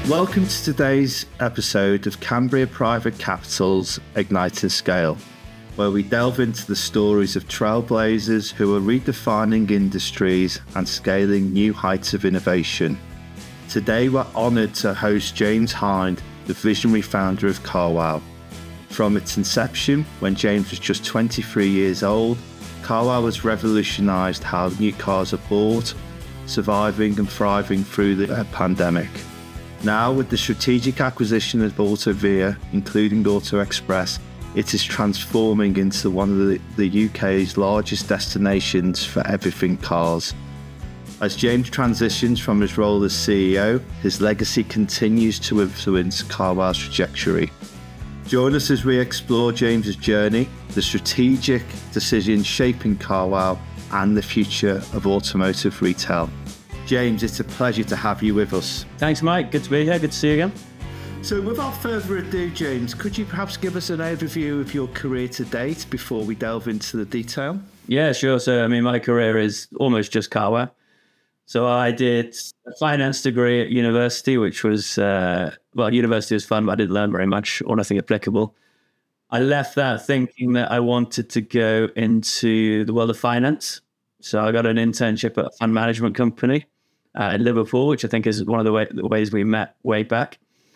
Welcome to today's episode of Cambria Private Capital's Ignite and Scale, where we delve into the stories of trailblazers who are redefining industries and scaling new heights of innovation. Today we're honoured to host James Hind, the visionary founder of Carwow. From its inception, when James was just 23 years old, Carwow has revolutionised how new cars are bought, surviving and thriving through the pandemic. Now, with the strategic acquisition of Autovia, including Auto Express, it is transforming into one of the UK's largest destinations for everything cars. As James transitions from his role as CEO, his legacy continues to influence Carwow's trajectory. Join us as we explore James's journey, the strategic decisions shaping Carwow, and the future of automotive retail. James, it's a pleasure to have you with us. Thanks, Mike. Good to be here. Good to see you again. So without further ado, James, could you perhaps give us an overview of your career to date before we delve into the detail? Yeah, sure. So, my career is almost just Carwow. So I did a finance degree at university, which was, university was fun, but I didn't learn very much or nothing applicable. I left that thinking that I wanted to go into the world of finance. So I got an internship at a fund management company in Liverpool, which I think is one of the ways we met way back.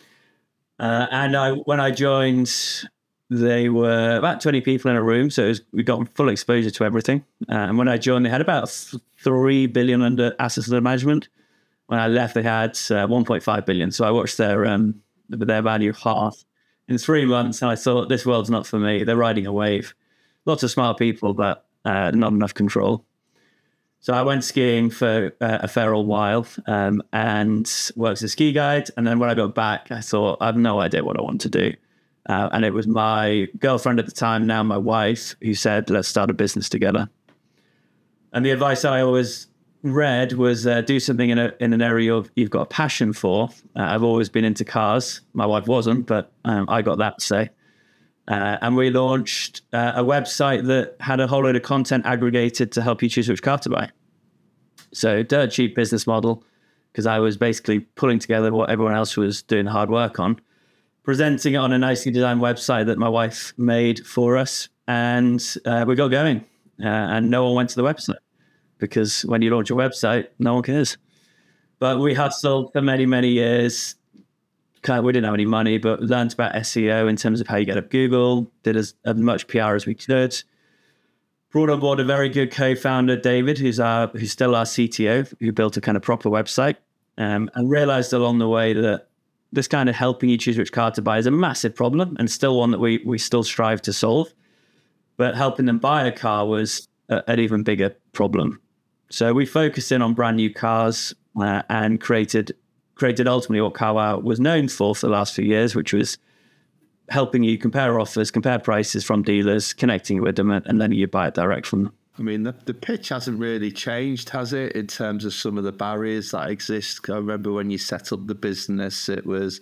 When I joined, they were about 20 people in a room, so we got full exposure to everything. And when I joined, they had about 3 billion under assets under management. When I left, they had 1.5 billion. So I watched their value half in 3 months, and I thought, this world's not for me. They're riding a wave. Lots of smart people, but not enough control. So I went skiing for a fair old while and worked as a ski guide. And then when I got back, I thought, I have no idea what I want to do. And it was my girlfriend at the time, now my wife, who said, let's start a business together. And the advice I always read was do something in an area you've got a passion for. I've always been into cars. My wife wasn't, but I got that to say. And we launched a website that had a whole load of content aggregated to help you choose which car to buy. So dirt cheap business model, because I was basically pulling together what everyone else was doing the hard work on, presenting it on a nicely designed website that my wife made for us. And we got going. And no one went to the website, because when you launch a website, no one cares. But we hustled for many, many years. We didn't have any money, but learned about SEO in terms of how you get up Google, did as much PR as we could. Brought on board a very good co-founder, David, who's still our CTO, who built a kind of proper website, and realized along the way that this kind of helping you choose which car to buy is a massive problem, and still one that we still strive to solve. But helping them buy a car was an even bigger problem. So we focused in on brand new cars and created ultimately what Carwow was known for the last few years, which was helping you compare offers, compare prices from dealers, connecting with them, and letting you buy it direct from them. I mean, the pitch hasn't really changed, has it, in terms of some of the barriers that exist? I remember when you set up the business, it was,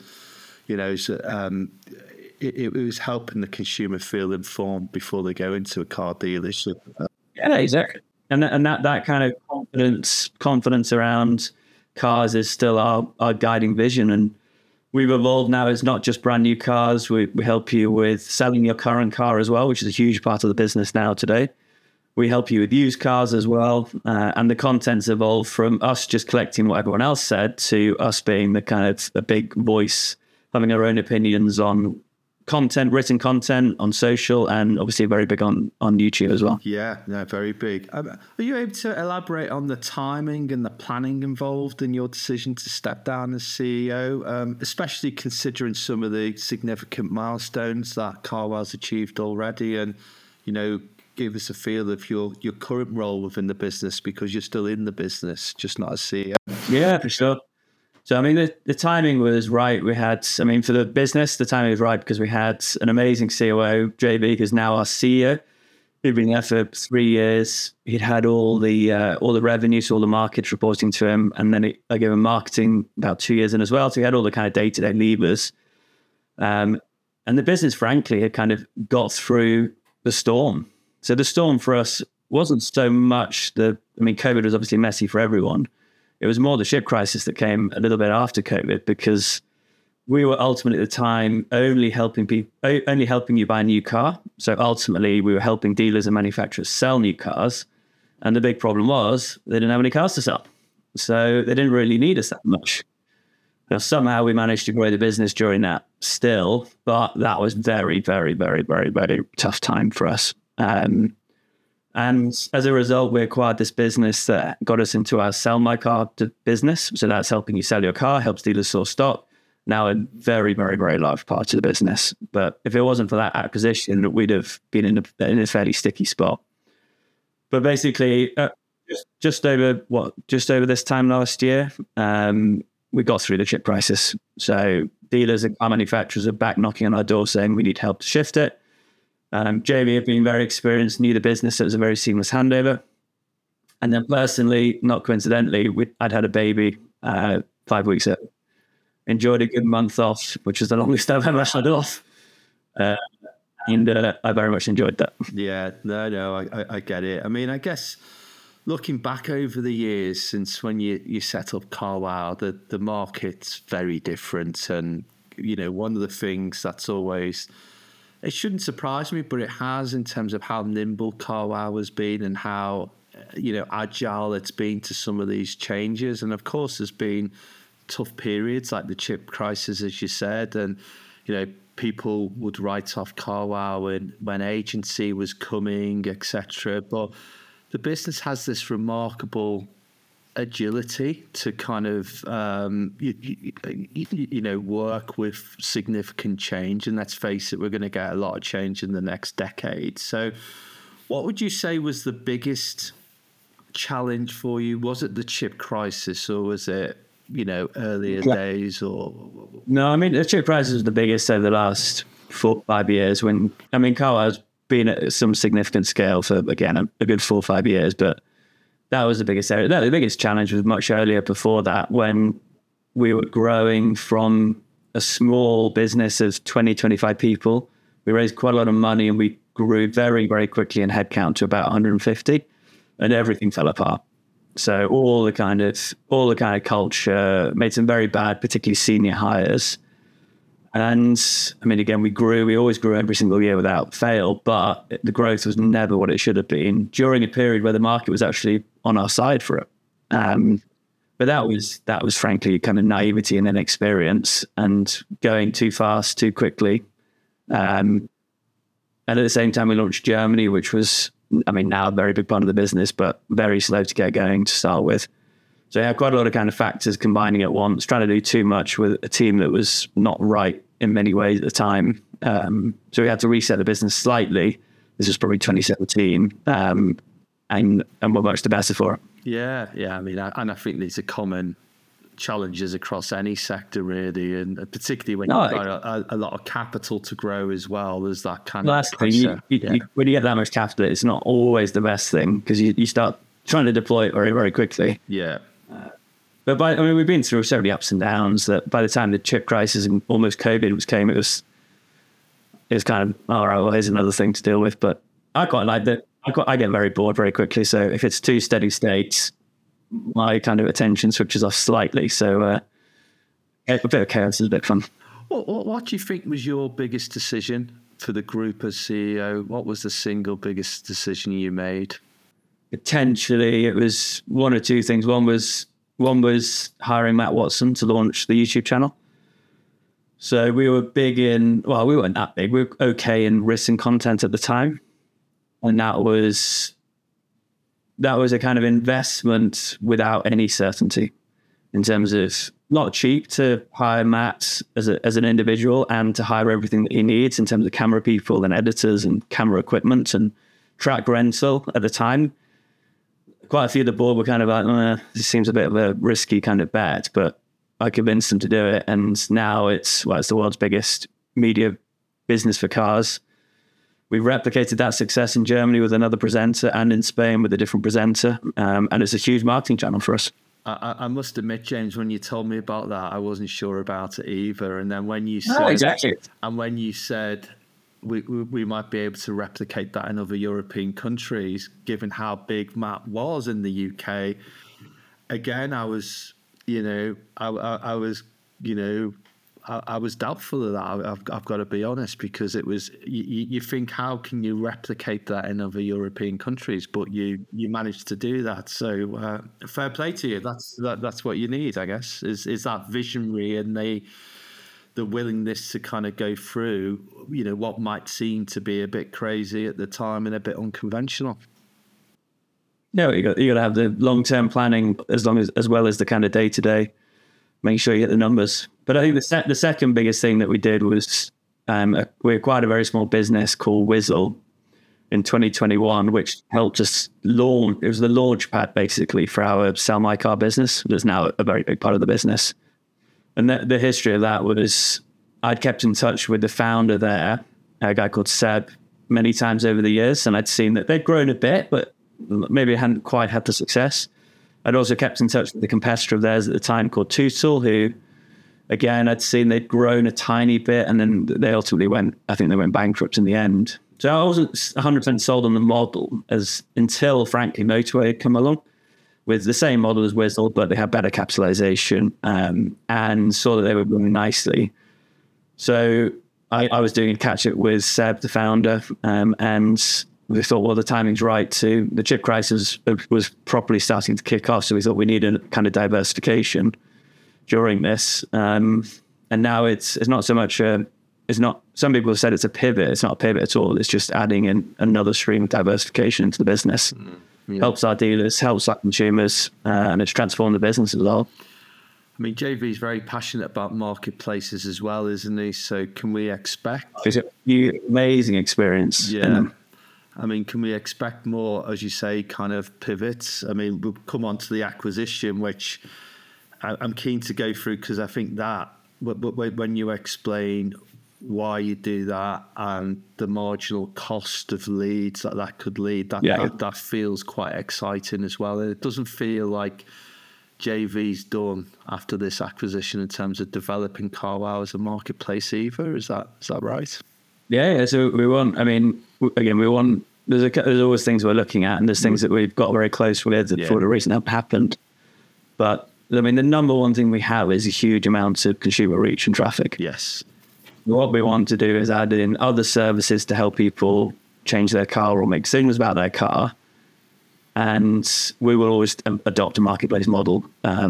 it was helping the consumer feel informed before they go into a car dealership. Yeah, exactly. And that kind of confidence around cars is still our guiding vision, and we've evolved now. It's not just brand new cars. We help you with selling your current car as well, which is a huge part of the business now today. We help you with used cars as well, and the content's evolved from us just collecting what everyone else said to us being the kind of a big voice, having our own opinions on content, written content on social, and obviously very big on YouTube as well. Yeah, very big. Are you able to elaborate on the timing and the planning involved in your decision to step down as CEO, especially considering some of the significant milestones that Carwow's achieved already, and, give us a feel of your current role within the business, because you're still in the business, just not as CEO. Yeah, for sure. So, the timing was right. For the business, the timing was right because we had an amazing COO, JB, who's now our CEO. He'd been there for 3 years. He'd had all the revenue, so all the markets reporting to him. And then I gave him marketing about 2 years in as well. So he had all the kind of day-to-day levers. And the business, frankly, had kind of got through the storm. So the storm for us wasn't so much COVID was obviously messy for everyone. It was more the chip crisis that came a little bit after COVID, because we were ultimately at the time only helping you buy a new car. So ultimately, we were helping dealers and manufacturers sell new cars. And the big problem was they didn't have any cars to sell. So they didn't really need us that much. Now, somehow we managed to grow the business during that still, but that was very, very, very, very, very tough time for us. And as a result, we acquired this business that got us into our Sell My Car business. So that's helping you sell your car, helps dealers source stock. Now a very, very, very large part of the business. But if it wasn't for that acquisition, we'd have been in a fairly sticky spot. But basically, just over this time last year, we got through the chip crisis. So dealers and car manufacturers are back knocking on our door saying we need help to shift it. Jamie had been very experienced, knew the business. So it was a very seamless handover. And then personally, not coincidentally, I'd had a baby 5 weeks ago. Enjoyed a good month off, which was the longest I've ever had off. And I very much enjoyed that. Yeah, no, I get it. I mean, I guess looking back over the years since when you set up Carwow, the market's very different. And, you know, one of the things that's always, it shouldn't surprise me, but it has in terms of how nimble Carwow has been and how, you know, agile it's been to some of these changes. And of course, there's been tough periods like the chip crisis, as you said, and, you know, people would write off Carwow when agency was coming, etc. But the business has this remarkable agility to kind of, you know, work with significant change. And let's face it, we're going to get a lot of change in the next decade. So what would you say was the biggest challenge for you? Was it the chip crisis or was it, you know, earlier days or? No, I mean, the chip crisis is the biggest over the last 4 or 5 years Carwow's been at some significant scale for, again, a good 4 or 5 years, but that was the biggest area. No, the biggest challenge was much earlier before that when we were growing from a small business of 20, 25 people. We raised quite a lot of money and we grew very, very quickly in headcount to about 150 and everything fell apart. So all the kind of culture, made some very bad, particularly senior hires. And I mean, again, we always grew every single year without fail, but the growth was never what it should have been during a period where the market was actually on our side for it. But that was frankly kind of naivety and inexperience and going too fast, too quickly. And at the same time, we launched Germany, which was, I mean, now a very big part of the business, but very slow to get going to start with. So you have quite a lot of kind of factors combining at once, trying to do too much with a team that was not right in many ways at the time. So we had to reset the business slightly. This was probably 2017, and we're much the better for it. Yeah. I mean, I think these are common challenges across any sector, really, and particularly when you've got a lot of capital to grow as well. There's that kind of pressure. When you get that much capital, it's not always the best thing because you start trying to deploy it very, very quickly. Yeah. But we've been through so many ups and downs that by the time the chip crisis and almost COVID came, it was kind of, all right, well, here's another thing to deal with. But I quite like that. I get very bored very quickly. So if it's too steady states, my kind of attention switches off slightly. So a bit of chaos is a bit fun. What do you think was your biggest decision for the group as CEO? What was the single biggest decision you made? Potentially, it was one or two things. One was hiring Matt Watson to launch the YouTube channel. So we were big we weren't that big. We were okay in written content at the time. And that was a kind of investment without any certainty in terms of not cheap to hire Matt as an individual and to hire everything that he needs in terms of camera people and editors and camera equipment and track rental at the time. Quite a few of the board were kind of like, this seems a bit of a risky kind of bet, but I convinced them to do it. And now it's the world's biggest media business for cars. We've replicated that success in Germany with another presenter and in Spain with a different presenter. And it's a huge marketing channel for us. I must admit, James, when you told me about that, I wasn't sure about it either. And then when you said, exactly. And when you said we might be able to replicate that in other European countries, given how big Matt was in the UK, again, I was I was doubtful of that. I've got to be honest, because it was you think, how can you replicate that in other European countries? But you managed to do that. So fair play to you. That's what you need, I guess. Is that visionary and the willingness to kind of go through, what might seem to be a bit crazy at the time and a bit unconventional. Yeah, you got to have the long-term planning as well as the kind of day-to-day. Make sure you hit the numbers. But I think the second biggest thing that we did was we acquired a very small business called Whizzle in 2021, which helped us launch. It was the launch pad basically for our Sell My Car business. That's now a very big part of the business. And the history of that was I'd kept in touch with the founder there, a guy called Seb, many times over the years, and I'd seen that they'd grown a bit, but maybe hadn't quite had the success. I'd also kept in touch with the competitor of theirs at the time called Tootle, who, again, I'd seen they'd grown a tiny bit, and then they ultimately went bankrupt in the end. So I wasn't 100% sold on the model until, frankly, Motorway had come along with the same model as Whizzle, but they had better capitalization, and saw that they were growing nicely. So I was doing a catch-up with Seb, the founder, and we thought, well, the timing's right too. The chip crisis was properly starting to kick off, so we thought we needed a kind of diversification during this. And now it's not so much some people have said it's a pivot. It's not a pivot at all. It's just adding in another stream of diversification into the business. Yeah. Helps our dealers, helps our consumers, and it's transformed the business as well. I mean, JV is very passionate about marketplaces as well, isn't he? So can we expect... It's an amazing experience. Yeah. I mean, can we expect more, as you say, kind of pivots? I mean, we'll come on to the acquisition, which I'm keen to go through, because I think that when you explain why you do that and the marginal cost of leads that could lead, that feels quite exciting as well. It doesn't feel like JV's done after this acquisition in terms of developing CarWow as a marketplace either. Is that right? Yeah. So we want. I mean, again, we want. There's always things we're looking at, and there's things that we've got very close with that for the reason have happened. But I mean, the number one thing we have is a huge amount of consumer reach and traffic. Yes. What we want to do is add in other services to help people change their car or make decisions about their car. And we will always adopt a marketplace model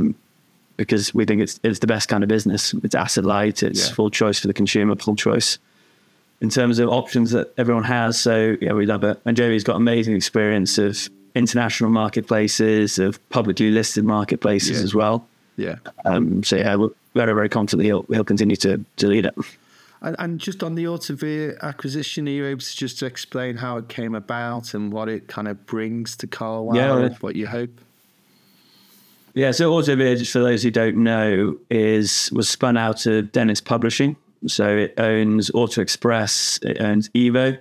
because we think it's the best kind of business. It's asset light. It's full choice for the consumer, full choice in terms of options that everyone has. So yeah, we love it. And JV's got amazing experience of international marketplaces, of publicly listed marketplaces as well. Yeah. So yeah, we're very, very confident he'll continue to lead it. And just on the Autoveer acquisition, are you able to just explain how it came about and what it kind of brings to CarWow, what you hope? Yeah, so Autoveer, just for those who don't know, was spun out of Dennis Publishing. So it owns Auto Express, it owns Evo.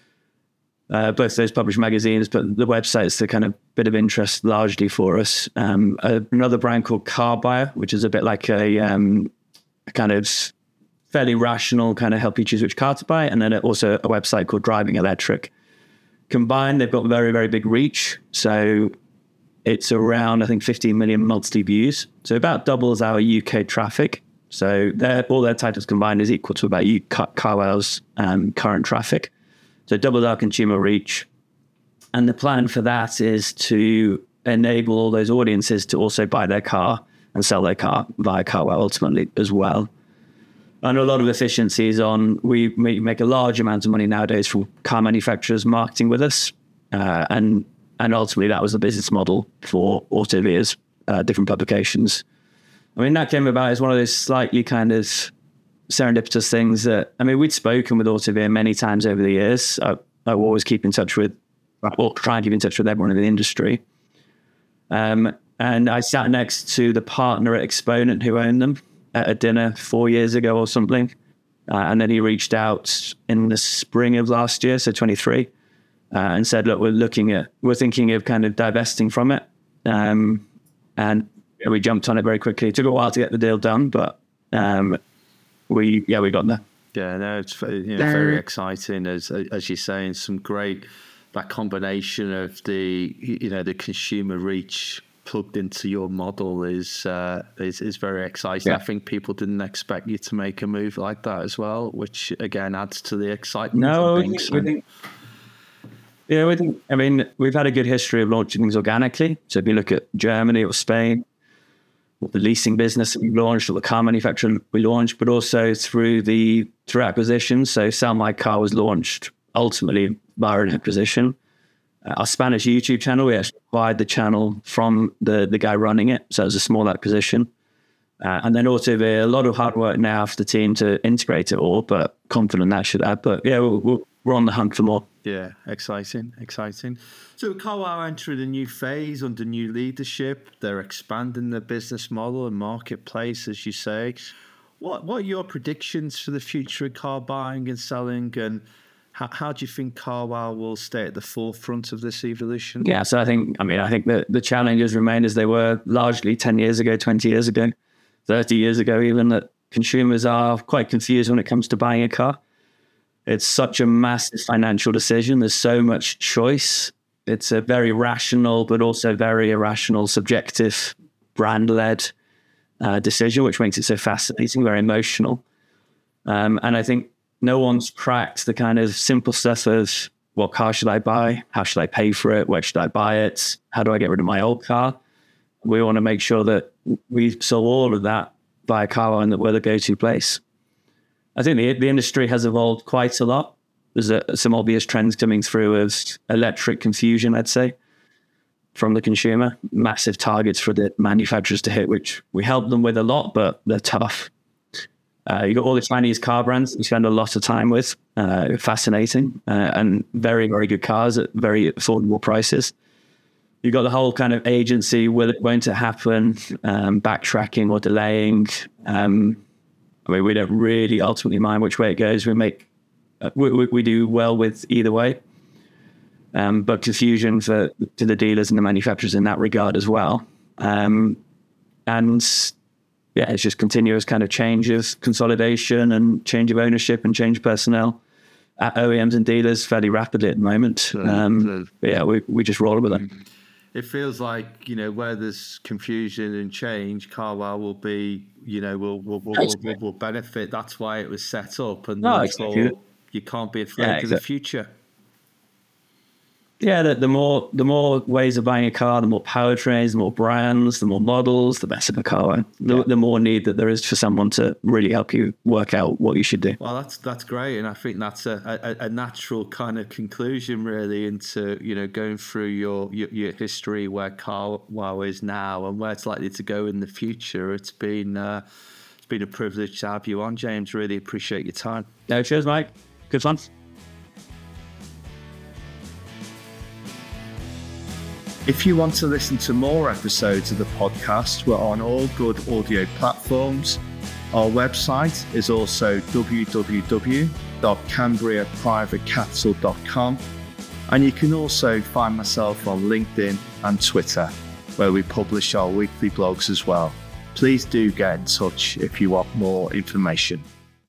Both those publish magazines, but the website's the kind of bit of interest largely for us. Another brand called Car Buyer, which is a bit like a kind of fairly rational, kind of help you choose which car to buy. And then also a website called Driving Electric. Combined, they've got very, very big reach. So it's around, I think, 15 million monthly views. So about doubles our UK traffic. So all their titles combined is equal to about CarWow's current traffic. So doubles our consumer reach. And the plan for that is to enable all those audiences to also buy their car and sell their car via CarWow ultimately as well. And a lot of efficiencies we make a large amount of money nowadays from car manufacturers marketing with us. And ultimately that was the business model for Autoveer's different publications. I mean, that came about as one of those slightly kind of serendipitous things that, I mean, we'd spoken with Autoveer many times over the years. I always try and keep in touch with everyone in the industry. And I sat next to the partner at Exponent who owned them at a dinner 4 years ago or something. And then he reached out in the spring of last year, so 23, and said, look, we're thinking of kind of divesting from it. And we jumped on it very quickly. It took a while to get the deal done, but we got there. Yeah, no, it's very exciting, as you're saying, some great, that combination of the consumer reach plugged into your model is very exciting. Yeah. I think people didn't expect you to make a move like that as well, which again adds to the excitement. No, we think. I mean, we've had a good history of launching things organically. So if you look at Germany or Spain, or the leasing business that we launched, or the car manufacturer we launched, but also through acquisitions. So Sell My Car was launched ultimately via an acquisition. Our Spanish YouTube channel, we actually acquired the channel from the guy running it. So it was a small acquisition. And then also a lot of hard work now for the team to integrate it all, but confident that should add. But yeah, we're on the hunt for more. Yeah, exciting. So Carwow entered a new phase under new leadership. They're expanding their business model and marketplace, as you say. What are your predictions for the future of car buying and selling, and how do you think Carwow will stay at the forefront of this evolution? Yeah, so I think that the challenges remain as they were largely 10 years ago, 20 years ago, 30 years ago even, that consumers are quite confused when it comes to buying a car. It's such a massive financial decision. There's so much choice. It's a very rational, but also very irrational, subjective, brand-led decision, which makes it so fascinating, very emotional. And I think no one's cracked the kind of simple stuff of what car should I buy? How should I pay for it? Where should I buy it? How do I get rid of my old car? We want to make sure that we solve all of that via Carwow and that we're the go-to place. I think the industry has evolved quite a lot. There's some obvious trends coming through of electric confusion, I'd say, from the consumer. Massive targets for the manufacturers to hit, which we help them with a lot, but they're tough. You got all the Chinese car brands you spend a lot of time with, fascinating, and very, very good cars at very affordable prices. You got the whole kind of agency, won't it happen, backtracking or delaying. We don't really ultimately mind which way it goes. We do well with either way, but confusion to the dealers and the manufacturers in that regard as well. And yeah, it's just continuous kind of change of consolidation and change of ownership and change of personnel at OEMs and dealers fairly rapidly at the moment. Yeah, we just roll with it. It feels like, where there's confusion and change, Carwow will be, will benefit. That's why it was set up, and therefore you can't be afraid of the future. Yeah, the more ways of buying a car, the more powertrains, the more brands, the more models, the better the car. The more need that there is for someone to really help you work out what you should do. Well, that's great, and I think that's a natural kind of conclusion, really, into going through your history, where Carwow is now and where it's likely to go in the future. It's been a privilege to have you on, James. Really appreciate your time. No, cheers, Mike. Good fun. If you want to listen to more episodes of the podcast, we're on all good audio platforms. Our website is also www.cambriaprivatecapital.com, and you can also find myself on LinkedIn and Twitter, where we publish our weekly blogs as well. Please do get in touch if you want more information.